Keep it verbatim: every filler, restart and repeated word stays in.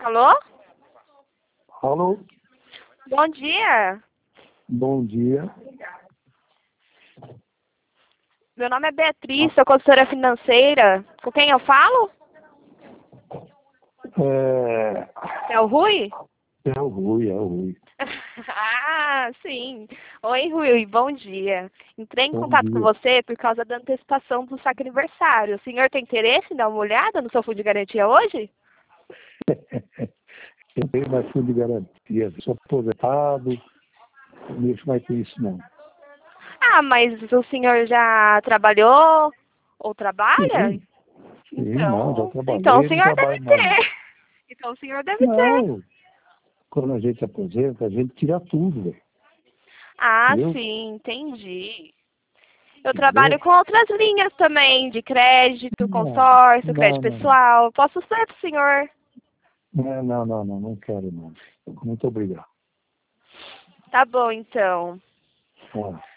Alô? Alô? Bom dia. Bom dia. Meu nome é Beatriz, sou consultora financeira. Com quem eu falo? É, É o Rui? é o Rui, é o Rui. Ah, sim. Oi, Rui, bom dia. Entrei em Bom contato com dia. você por causa da antecipação do saque aniversário. O senhor tem interesse em dar uma olhada no seu fundo de garantia hoje? Eu tenho mais fundo de garantia. Sou aposentado, não mexo mais com isso, não. Ah, mas o senhor já trabalhou ou trabalha? Sim, sim, não, já Então, então o trabalhei, não senhor deve trabalho mais, não. ter. Então o senhor deve ter. Não, quando a gente aposenta, a gente tira tudo, velho. Ah, Entendeu? sim, entendi. Eu trabalho Entendeu? com outras linhas também, de crédito, Não, consórcio, crédito não, não. pessoal. Posso ser pro senhor? Não, não, não, não, não quero, não. Muito obrigado. Tá bom, então. Tá.